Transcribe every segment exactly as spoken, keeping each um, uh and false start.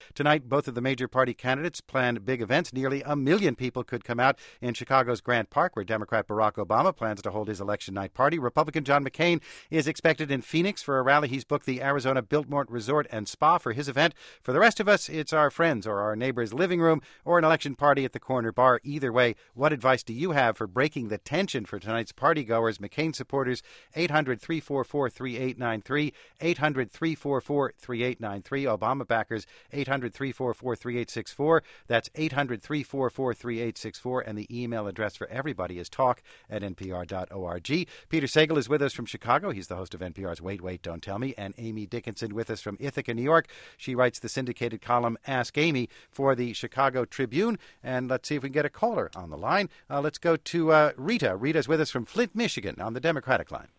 Tonight, both of the major party candidates plan big events. Nearly a million people could come out in Chicago's Grant Park, where Democrat Barack Obama plans to hold his election night party. Republican John McCain is expected in Phoenix for a rally. He's booked the Arizona Biltmore Resort and Spa for his event. For the rest of us, it's our friends or our neighbor's living room or an election party at the corner bar. Either way, what advice do you have for breaking the tension for tonight's partygoers? McCain supporters, eight hundred, three four four, three eight nine three, eight hundred, three four four, three eight nine three. Obama backers, eight hundred, three four four, three eight six four. That's eight hundred, three four four, three eight six four. And the email address for everybody is talk at n p r dot org. Peter Sagal is with us from Chicago. He's the host of N P R's Wait, Wait, Don't Tell Me. And Amy Dickinson with us from Ithaca, New York. She writes the syndicated column Ask Amy for the Chicago Tribune. And let's see if we can get a caller on the line. Uh, let's go to uh, Rita. Rita's with us from Flint, Michigan on the Democratic line.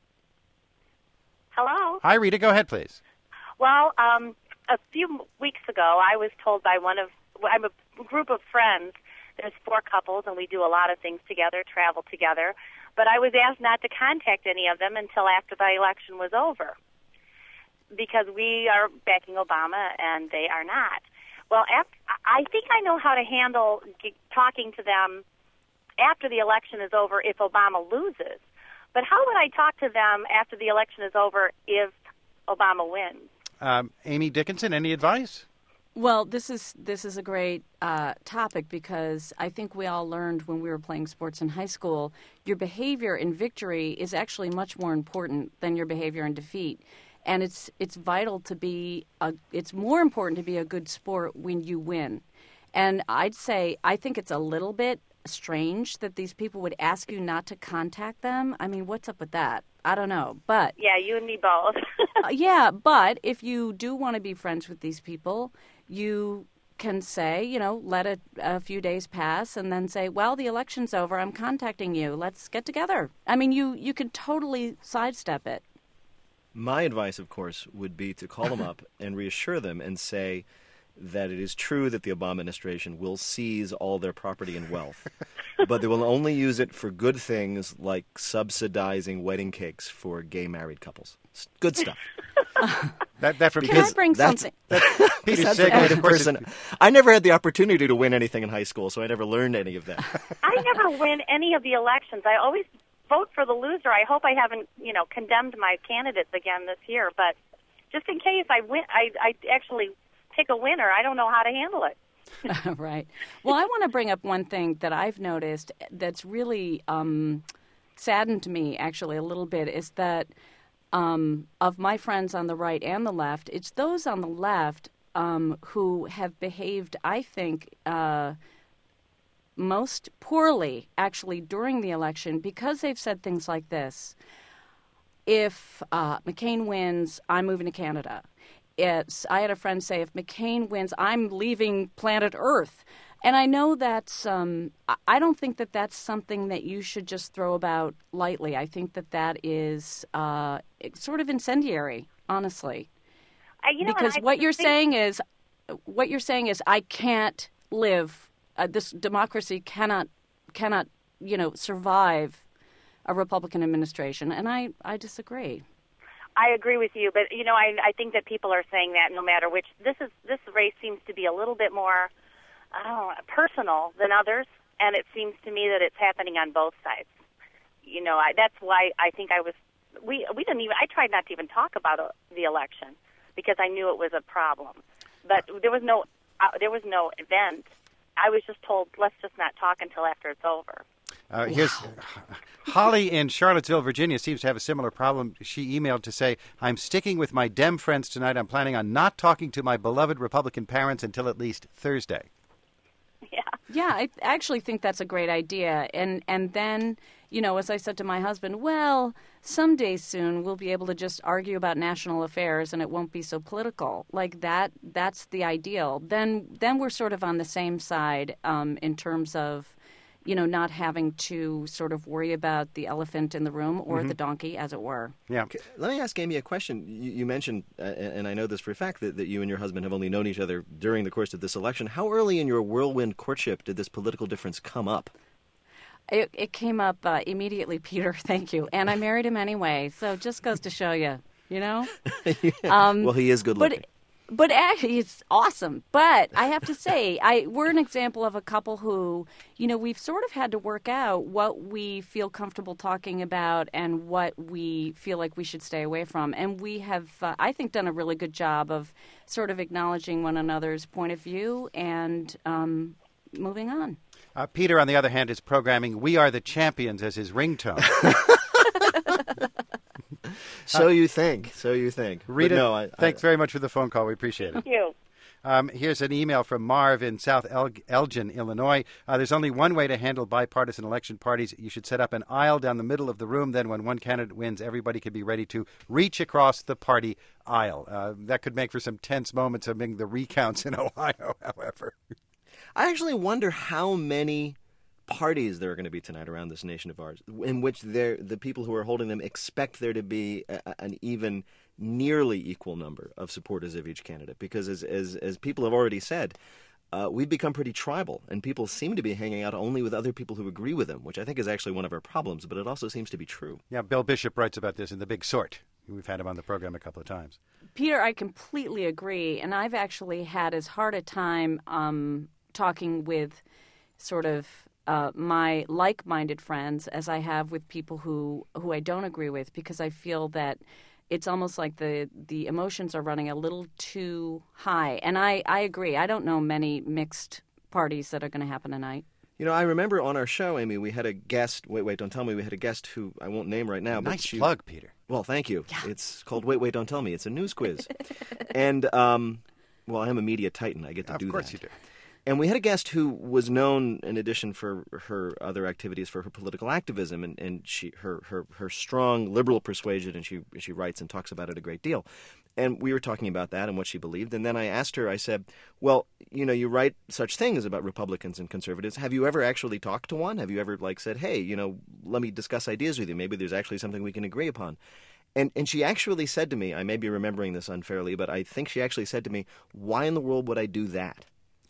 Hello. Hi, Rita. Go ahead, please. Well, um, a few weeks ago, I was told by one of, I'm a group of friends. There's four couples, and we do a lot of things together, travel together. But I was asked not to contact any of them until after the election was over, because we are backing Obama and they are not. Well, after, I think I know how to handle g- talking to them after the election is over if Obama loses. But how would I talk to them after the election is over if Obama wins? Um, Amy Dickinson, any advice? Well, this is this is a great uh, topic because I think we all learned when we were playing sports in high school, your behavior in victory is actually much more important than your behavior in defeat. And it's it's vital to be a, it's more important to be a good sport when you win. And I'd say I think it's a little bit strange that these people would ask you not to contact them. I mean, what's up with that? I don't know. But yeah, you and me both. uh, yeah, but if you do want to be friends with these people, you can say, you know, let a, a few days pass and then say, well, the election's over. I'm contacting you. Let's get together. I mean, you, you can totally sidestep it. My advice, of course, would be to call them up and reassure them and say that it is true that the Obama administration will seize all their property and wealth, but they will only use it for good things like subsidizing wedding cakes for gay married couples. Good stuff. that, that from Can I bring something? That, Peter that's Sagal, the kind of of course, person. I never had the opportunity to win anything in high school, so I never learned any of that. I never win any of the elections. I always vote for the loser. I hope I haven't, you know, condemned my candidates again this year, but just in case I win, I, I actually pick a winner. I don't know how to handle it. Right. Well, I want to bring up one thing that I've noticed that's really um, saddened me, actually, a little bit, is that um, of my friends on the right and the left, it's those on the left um, who have behaved, I think, uh, most poorly, actually, during the election because they've said things like this. If uh, McCain wins, I'm moving to Canada. It's, I had a friend say, if McCain wins, I'm leaving planet Earth. And I know that's, um, I don't think that that's something that you should just throw about lightly. I think that that is uh, sort of incendiary, honestly. I, you know, because I what you're think... saying is, what you're saying is, I can't live, uh, this democracy cannot, cannot, you know, survive a Republican administration. And I, I disagree. I agree with you, but you know, I I think that people are saying that no matter which. This is this race seems to be a little bit more, I don't know, personal than others, and it seems to me that it's happening on both sides. You know, I, that's why I think I was. We we didn't even. I tried not to even talk about uh, the election because I knew it was a problem. But there was no uh, there was no event. I was just told, let's just not talk until after it's over. Uh, here's Holly in Charlottesville, Virginia, seems to have a similar problem. She emailed to say, I'm sticking with my Dem friends tonight. I'm planning on not talking to my beloved Republican parents until at least Thursday. Yeah. Yeah, I actually think that's a great idea. And and then, you know, as I said to my husband, well, someday soon we'll be able to just argue about national affairs and it won't be so political. Like that, that's the ideal. Then then we're sort of on the same side um, in terms of, you know, not having to sort of worry about the elephant in the room or mm-hmm. the donkey, as it were. Yeah. Okay, let me ask Amy a question. You, you mentioned, uh, and I know this for a fact, that, that you and your husband have only known each other during the course of this election. How early in your whirlwind courtship did this political difference come up? It, it came up uh, immediately, Peter. Thank you. And I married him anyway, so it just goes to show you, you know? yeah. um, well, he is good looking. But, But actually, it's awesome. But I have to say, I we're an example of a couple who, you know, we've sort of had to work out what we feel comfortable talking about and what we feel like we should stay away from. And we have, uh, I think, done a really good job of sort of acknowledging one another's point of view and um, moving on. Uh, Peter, on the other hand, is programming "We Are the Champions" as his ringtone. So you think. So you think. Rita, no, I, thanks I, very much for the phone call. We appreciate it. Thank you. Um, here's an email from Marv in South El- Elgin, Illinois. Uh, there's only one way to handle bipartisan election parties. You should set up an aisle down the middle of the room. Then when one candidate wins, everybody can be ready to reach across the party aisle. Uh, that could make for some tense moments among the recounts in Ohio, however. I actually wonder how many parties there are going to be tonight around this nation of ours, in which the people who are holding them expect there to be a, an even nearly equal number of supporters of each candidate. Because as as, as people have already said, uh, we've become pretty tribal, and people seem to be hanging out only with other people who agree with them, which I think is actually one of our problems, but it also seems to be true. Yeah, Bill Bishop writes about this in The Big Sort. We've had him on the program a couple of times. Peter, I completely agree, and I've actually had as hard a time um, talking with sort of Uh, my like-minded friends as I have with people who, who I don't agree with, because I feel that it's almost like the, the emotions are running a little too high. And I, I agree. I don't know many mixed parties that are going to happen tonight. You know, I remember on our show, Amy, we had a guest. Wait, wait, don't tell me. We had a guest who I won't name right now. Nice but she, plug, Peter. Well, thank you. Yeah. It's called Wait, Wait, Don't Tell Me. It's a news quiz. and, um, well, I am a media titan. I get to of do that. Of course you do. And we had a guest who was known, in addition for her other activities, for her political activism and, and she her, her her strong liberal persuasion, and she she writes and talks about it a great deal. And we were talking about that and what she believed. And then I asked her, I said, well, you know, you write such things about Republicans and conservatives. Have you ever actually talked to one? Have you ever, like, said, hey, you know, let me discuss ideas with you. Maybe there's actually something we can agree upon. And and she actually said to me, I may be remembering this unfairly, but I think she actually said to me, why in the world would I do that?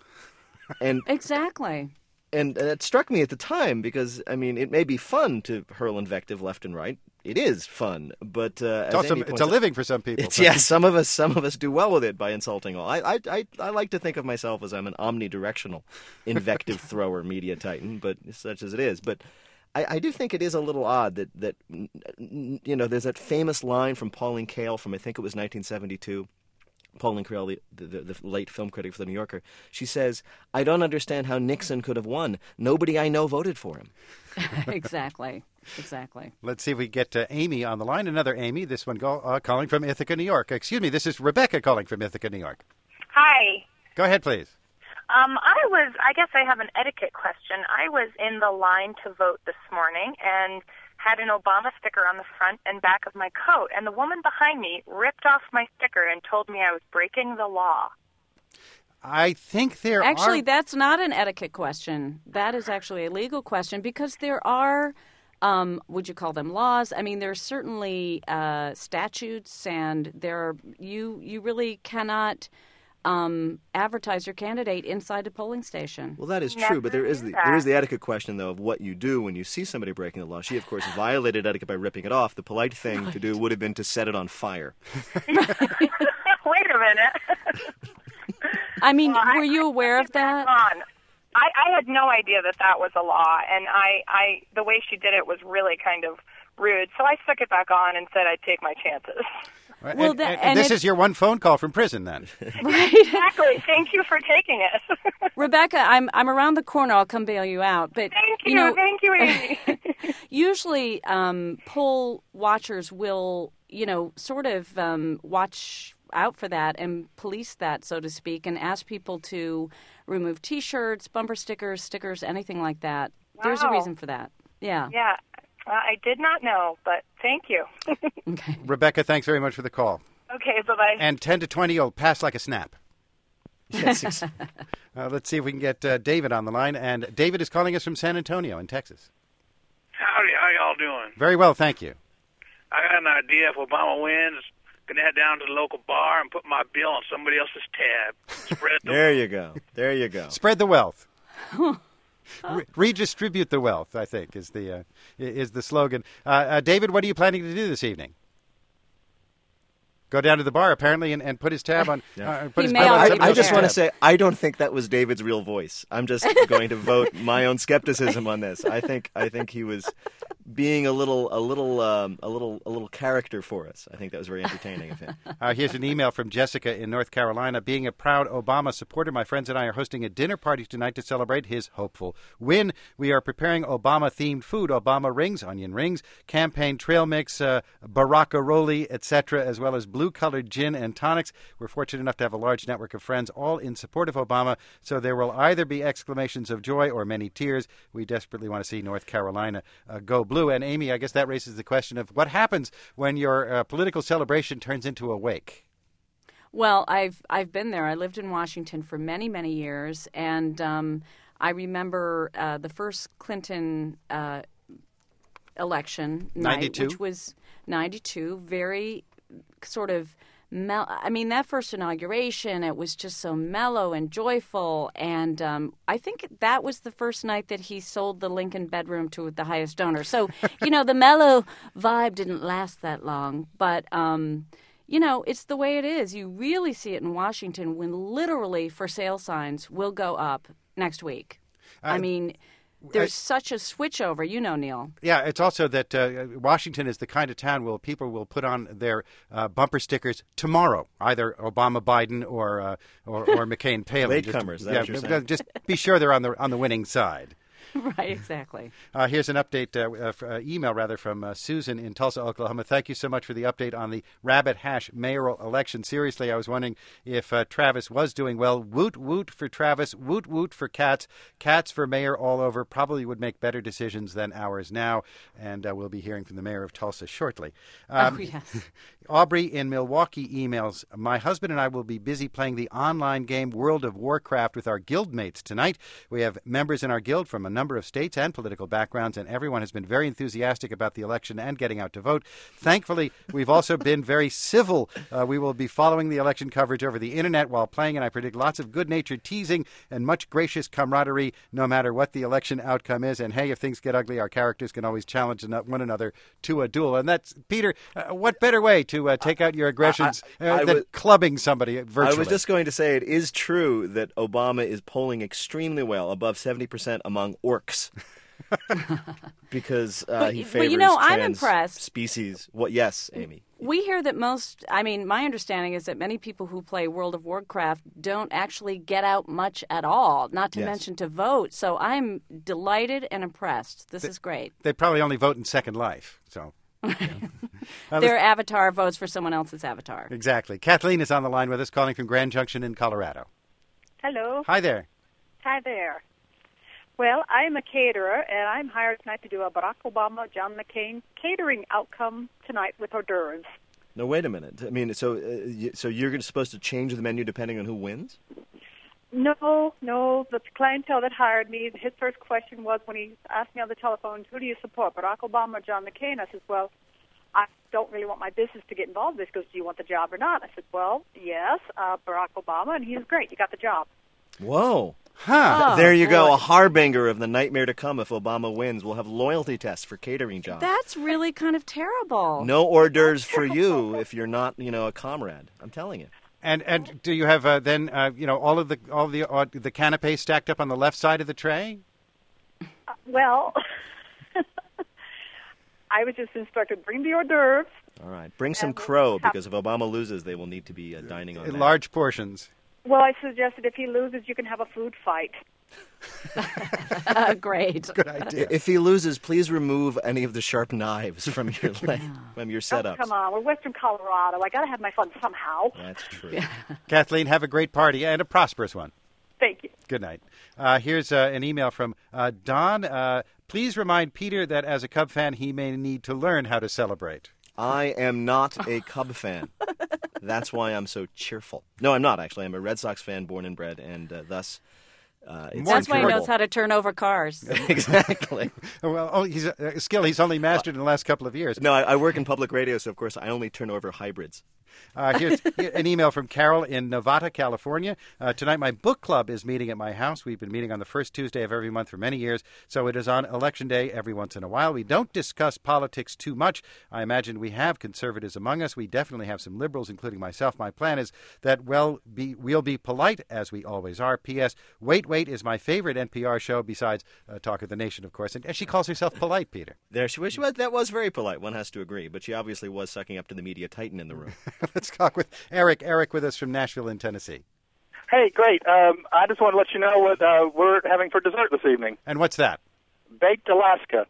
And exactly. And, and it struck me at the time because, I mean, it may be fun to hurl invective left and right. It is fun, but uh, it's, also, it's a out, living for some people. It's, yeah, some of us some of us do well with it by insulting all. I, I, I, I like to think of myself as I'm an omnidirectional invective thrower, media titan, but such as it is. But I, I do think it is a little odd that, that, you know, there's that famous line from Pauline Kael from, I think it was nineteen seventy-two. Pauline Kael, the, the, the late film critic for The New Yorker, she says, I don't understand how Nixon could have won. Nobody I know voted for him. Exactly. Exactly. Let's see if we get uh, Amy on the line. Another Amy, this one go, uh, calling from Ithaca, New York. Excuse me, this is Rebecca calling from Ithaca, New York. Hi. Go ahead, please. Um, I was, I guess I have an etiquette question. I was in the line to vote this morning and had an Obama sticker on the front and back of my coat, and the woman behind me ripped off my sticker and told me I was breaking the law. I think there actually, are... Actually, that's not an etiquette question. That is actually a legal question because there are, um, would you call them laws? I mean, there's certainly uh, statutes, and there are, you you really cannot um, advertise your candidate inside a polling station. Well, that is Never true, but there is the, there is the etiquette question, though, of what you do when you see somebody breaking the law. She, of course, violated etiquette by ripping it off. The polite thing right. to do would have been to set it on fire. Wait a minute. I mean, well, were I, you aware I of that? On. I, I had no idea that that was a law, and I, I the way she did it was really kind of rude. So I stuck it back on and said I'd take my chances. Right. Well, and, that, and, and this it, is your one phone call from prison, then. Right. Exactly. Thank you for taking it. Rebecca, I'm I'm around the corner. I'll come bail you out. But thank you. you know, thank you, Amy. Usually, um, poll watchers will, you know, sort of um, watch out for that and police that, so to speak, and ask people to remove T-shirts, bumper stickers, stickers, anything like that. Wow. There's a reason for that. Yeah. Yeah. Uh, I did not know, but thank you. Okay. Rebecca, thanks very much for the call. Okay, bye-bye. And ten to twenty will pass like a snap. Yes. uh, let's see if we can get uh, David on the line. And David is calling us from San Antonio in Texas. Howdy, how y'all doing? Very well, thank you. I got an idea. If Obama wins, gonna head down to the local bar and put my bill on somebody else's tab. Spread the There you go. There you go. Spread the wealth. Re- redistribute the wealth, I think, is the uh, is the slogan. Uh, uh, David, what are you planning to do this evening? go down to the bar apparently and, and put his tab on. Yeah. Uh, put He his may tab on already somebody I be else's just there. want to tab. say, I don't think that was David's real voice. I'm just going to vote my own skepticism on this. I think I think he was being a little a little um, a little a little character for us. I think that was very entertaining of him. Uh, here's an email from Jessica in North Carolina. Being a proud Obama supporter, my friends and I are hosting a dinner party tonight to celebrate his hopeful win. We are preparing Obama-themed food, Obama rings, onion rings, campaign trail mix, uh, Baraccaroli, et cetera, as well as blue-colored gin and tonics. We're fortunate enough to have a large network of friends, all in support of Obama, so there will either be exclamations of joy or many tears. We desperately want to see North Carolina uh, go blue. And Amy, I guess that raises the question of what happens when your uh, political celebration turns into a wake. Well, I've I've been there. I lived in Washington for many, many years, and um, I remember uh, the first Clinton uh, election night, ninety-two? which was ninety-two, very sort of mel- I mean, that first inauguration, it was just so mellow and joyful, and um, I think that was the first night that he sold the Lincoln bedroom to the highest donor. So, you know, the mellow vibe didn't last that long, but... Um, You know, it's the way it is. You really see it in Washington when literally for sale signs will go up next week. Uh, I mean, there's such a switchover, you know, Neil. Yeah, it's also that uh, Washington is the kind of town where people will put on their uh, bumper stickers tomorrow, either Obama, Biden, or uh, or, or McCain, Palin. Latecomers, Just, that's what you're yeah, saying. just be sure they're on the on the winning side. Right, exactly. Uh, here's an update, uh, uh, f- uh, email rather, from uh, Susan in Tulsa, Oklahoma. Thank you so much for the update on the Rabbit Hash mayoral election. Seriously, I was wondering if uh, Travis was doing well. Woot woot for Travis, woot woot for Katz. Katz for mayor all over, probably would make better decisions than ours now. And uh, we'll be hearing from the mayor of Tulsa shortly. Um, oh, yes. Aubrey in Milwaukee emails, my husband and I will be busy playing the online game World of Warcraft with our guild mates tonight. We have members in our guild from a number of states and political backgrounds, and everyone has been very enthusiastic about the election and getting out to vote. Thankfully, we've also been very civil. Uh, we will be following the election coverage over the internet while playing, and I predict lots of good-natured teasing and much gracious camaraderie no matter what the election outcome is. And hey, if things get ugly, our characters can always challenge one another to a duel. And that's, Peter, uh, what better way to uh, take out your aggressions I- I- uh, I than was- clubbing somebody virtually? I was just going to say it is true that Obama is polling extremely well, above seventy percent among orcs. Because uh, But- he but, favors you know, I'm trans impressed. species. What? Yes, Amy. We hear that most, I mean, my understanding is that many people who play World of Warcraft don't actually get out much at all, not to Yes. mention to vote. So I'm delighted and impressed. This is great. They probably only vote in Second Life, so... Uh, Their avatar votes for someone else's avatar. Exactly. Kathleen is on the line with us, calling from Grand Junction in Colorado. Hello. Hi there. Hi there. Well, I'm a caterer, and I'm hired tonight to do a Barack Obama, John McCain catering outcome tonight with hors d'oeuvres. No, wait a minute. I mean, so uh, y- so you're supposed to change the menu depending on who wins? No, no, the clientele that hired me, his first question was when he asked me on the telephone, who do you support, Barack Obama or John McCain? I said, well, I don't really want my business to get involved in this. He goes, do you want the job or not? I said, well, yes, uh, Barack Obama, and he's great. You got the job. Whoa. Huh. Oh, there you go, boy. a harbinger of the nightmare to come if Obama wins. We'll have loyalty tests for catering jobs. That's really kind of terrible. No hors d'oeuvres for you if you're not, you know, a comrade. I'm telling you. And and do you have uh, then uh, you know all of the all the uh, the canapes stacked up on the left side of the tray? Uh, well, I was just instructed, bring the hors d'oeuvres. All right. Bring some And we'll crow have- because if Obama loses, they will need to be uh, dining on In that. large portions. Well, I suggested if he loses, you can have a food fight. Uh, great. Good idea. If he loses, please remove any of the sharp knives from your leg, from your Oh, setups. come on, we're Western Colorado. I got to have my fun somehow. That's true. Kathleen, have a great party and a prosperous one. Thank you. Good night. Uh, here's uh, an email from uh, Don. Uh, please remind Peter that as a Cub fan, he may need to learn how to celebrate. I am not a Cub fan. That's why I'm so cheerful. No, I'm not, actually. I'm a Red Sox fan, born and bred, and uh, thus uh, it's That's why he incurable. knows how to turn over cars. Exactly. Well, oh, he's a, a skill he's only mastered in the last couple of years. No, I, I work in public radio, so of course I only turn over hybrids. Uh, here's an email from Carol in Novato, California. Uh, tonight, my book club is meeting at my house. We've been meeting on the first Tuesday of every month for many years, so it is on Election Day every once in a while. We don't discuss politics too much. I imagine we have conservatives among us. We definitely have some liberals, including myself. My plan is that well, be, we'll be polite, as we always are. P S. Wait, Wait is my favorite N P R show, besides uh, Talk of the Nation, of course. And, and she calls herself polite, Peter. There she was. She was. That was very polite. One has to agree. But she obviously was sucking up to the media titan in the room. Let's talk with Eric. Eric with us from Nashville in Tennessee. Hey, great. Um, I just want to let you know what uh, we're having for dessert this evening. And what's that? Baked Alaska.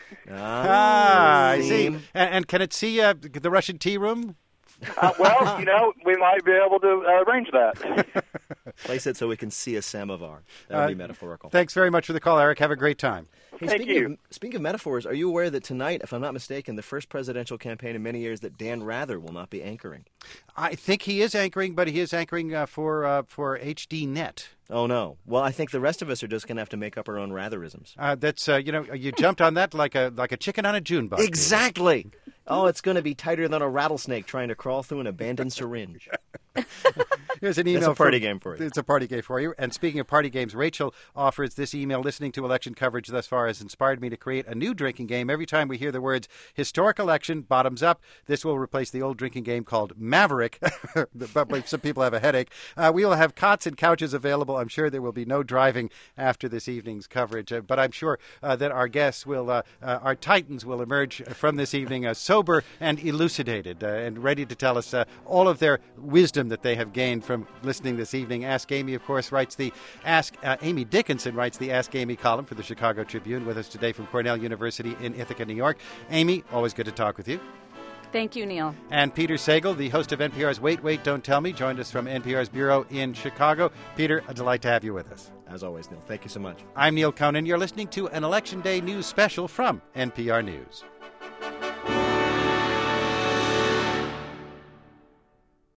Ah, I see. And, and can it see uh, the Russian tea room? Uh, well, you know, we might be able to uh, arrange that. Place it so we can see a samovar. That would Uh, be metaphorical. Thanks very much for the call, Eric. Have a great time. Hey, Thank speaking you. Of, speaking of metaphors, are you aware that tonight, if I'm not mistaken, the first presidential campaign in many years that Dan Rather will not be anchoring? I think he is anchoring, but he is anchoring uh, for uh, for H D Net. Oh, no. Well, I think the rest of us are just going to have to make up our own Ratherisms. Uh, that's uh, you know you jumped on that like a like a chicken on a June bug. Exactly. Oh, it's going to be tighter than a rattlesnake trying to crawl through an abandoned syringe. Here's an email. That's a party from, game for you. It's a party game for you. And speaking of party games, Rachel offers this email. Listening to election coverage thus far has inspired me to create a new drinking game. Every time we hear the words historic election, bottoms up, this will replace the old drinking game called Maverick. But some people have a headache. Uh, we will have cots and couches available. I'm sure there will be no driving after this evening's coverage. Uh, but I'm sure uh, that our guests will, uh, uh, our titans will emerge from this evening uh, sober and elucidated uh, and ready to tell us uh, all of their wisdom that they have gained from listening this evening. Ask Amy, of course, writes the Ask uh, Amy Dickinson writes the Ask Amy column for the Chicago Tribune, with us today from Cornell University in Ithaca, New York. Amy, always good to talk with you. Thank you, Neil. And Peter Sagal, the host of N P R's Wait, Wait, Don't Tell Me, joined us from N P R's bureau in Chicago. Peter, a delight to have you with us. As always, Neil. Thank you so much. I'm Neil Conan. You're listening to an Election Day news special from N P R News.